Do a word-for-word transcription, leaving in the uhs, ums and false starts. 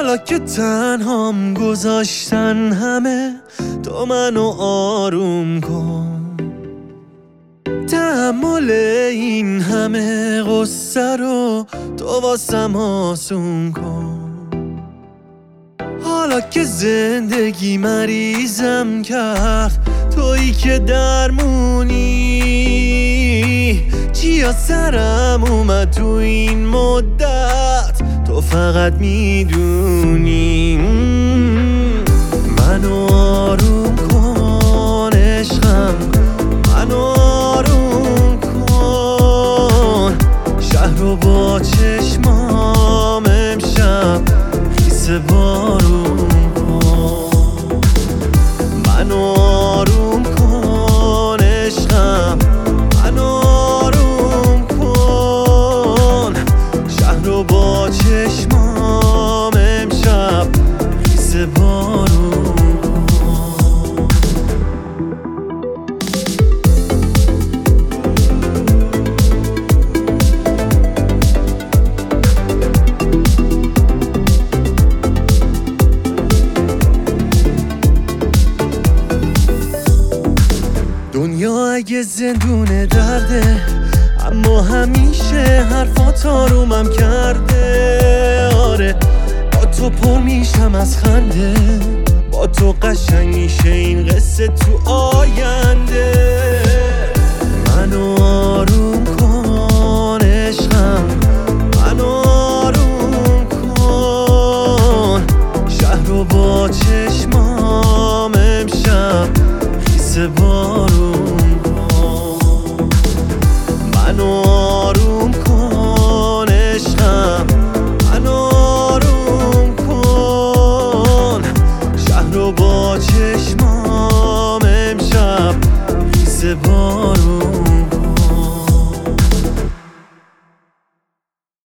حالا که تنهام گذاشتن همه، تو منو آروم کن. تحمل این همه غصه رو تو واسم آسون کن. حالا که زندگی مریضم کرد، تویی که درمونی. چیا سرم اومد تو این مدت، تو فقط میدونی. منو آروم کن عشقم، منو آروم کن. شهر رو با چشمام امشب خیس بارون کن. منو آروم کن عشقم، منو آروم کن. شهر رو با چشمام امشب خیس بارون کن. دنیا اگه زندون درده، اما همیشه حرفات آرومم کرده. آره با تو پر میشم از خنده، با تو قشنگ میشه این قصه تو آینده. منو آروم کن عشقم، منو آروم کن. شهر رو با چشمام امشب خیس بارون کن. منو آروم کن عشقم، منو آروم کن. شهر رو با چشمام امشب خیس بارون